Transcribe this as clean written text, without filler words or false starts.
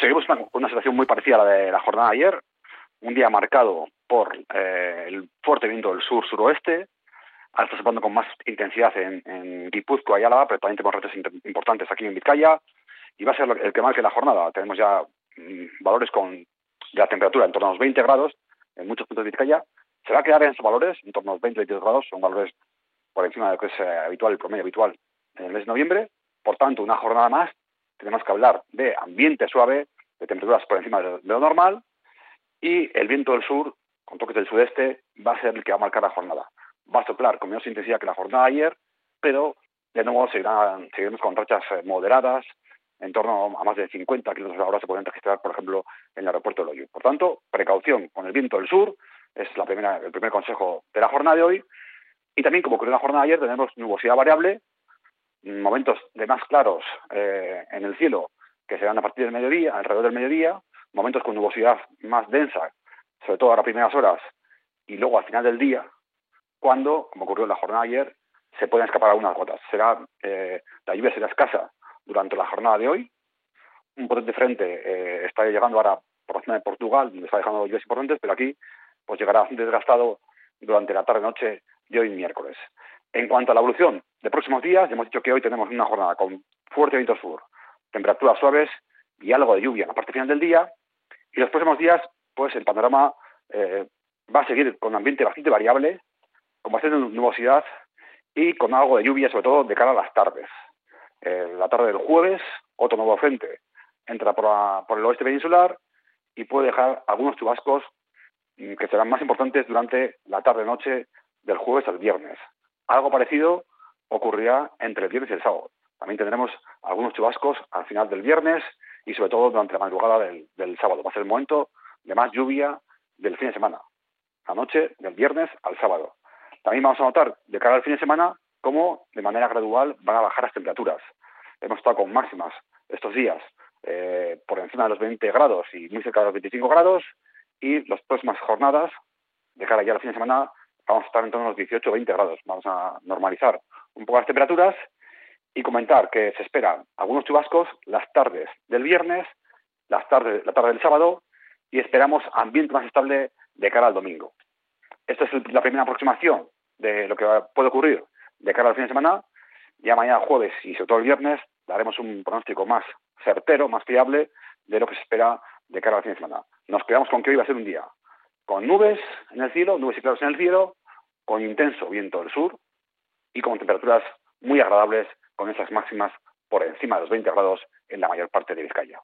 seguimos con una situación muy parecida a la de la jornada de ayer. Un día marcado por el fuerte viento del sur-suroeste. Ahora está soplando con más intensidad en Guipúzcoa y Álava, pero también tenemos retos importantes aquí en Vizcaya. Y va a ser el que marque la jornada. Tenemos ya valores de la temperatura en torno a los 20 grados en muchos puntos de Vizcaya. Se va a quedar en esos valores, en torno a los 20-22 grados. Son valores por encima de lo que es habitual, el promedio habitual en el mes de noviembre. Por tanto, una jornada más, tenemos que hablar de ambiente suave, de temperaturas por encima de lo normal, y el viento del sur, con toques del sudeste, va a ser el que va a marcar la jornada. Va a soplar con menos intensidad que la jornada de ayer, pero de nuevo seguiremos con rachas moderadas, en torno a más de 50 kilómetros a la hora se pueden registrar, por ejemplo, en el aeropuerto de Loiu. Por tanto, precaución con el viento del sur, es el primer consejo de la jornada de hoy. Y también, como ocurrió en la jornada de ayer, tenemos nubosidad variable, momentos de más claros en el cielo, que serán a partir del mediodía, alrededor del mediodía, momentos con nubosidad más densa, sobre todo a las primeras horas, y luego al final del día, cuando, como ocurrió en la jornada de ayer, se pueden escapar algunas gotas. La lluvia será escasa durante la jornada de hoy. Un potente frente está llegando ahora por la zona de Portugal, donde está dejando lluvias importantes, pero aquí pues llegará bastante desgastado durante la tarde-noche de hoy miércoles. En cuanto a la evolución de próximos días, hemos dicho que hoy tenemos una jornada con fuerte viento sur, temperaturas suaves y algo de lluvia en la parte final del día. Y los próximos días, pues el panorama va a seguir con un ambiente bastante variable, con bastante nubosidad y con algo de lluvia, sobre todo de cara a las tardes. La tarde del jueves, otro nuevo frente entra por el oeste peninsular y puede dejar algunos chubascos que serán más importantes durante la tarde-noche del jueves al viernes. Algo parecido ocurrirá entre el viernes y el sábado. También tendremos algunos chubascos al final del viernes y sobre todo durante la madrugada del sábado. Va a ser el momento de más lluvia del fin de semana, la noche del viernes al sábado. También vamos a notar de cara al fin de semana cómo de manera gradual van a bajar las temperaturas. Hemos estado con máximas estos días por encima de los 20 grados y muy cerca de los 25 grados, y las próximas jornadas, de cara ya al fin de semana, vamos a estar en torno a los 18 o 20 grados. Vamos a normalizar un poco las temperaturas y comentar que se esperan algunos chubascos las tardes del viernes, la tarde del sábado, y esperamos ambiente más estable de cara al domingo. Esta es la primera aproximación de lo que puede ocurrir de cara al fin de semana. Ya mañana jueves y sobre todo el viernes daremos un pronóstico más certero, más fiable de lo que se espera de cara al fin de semana. Nos quedamos con que hoy va a ser un día con nubes en el cielo, nubes y claros en el cielo, con intenso viento del sur y con temperaturas muy agradables, con esas máximas por encima de los 20 grados en la mayor parte de Vizcaya.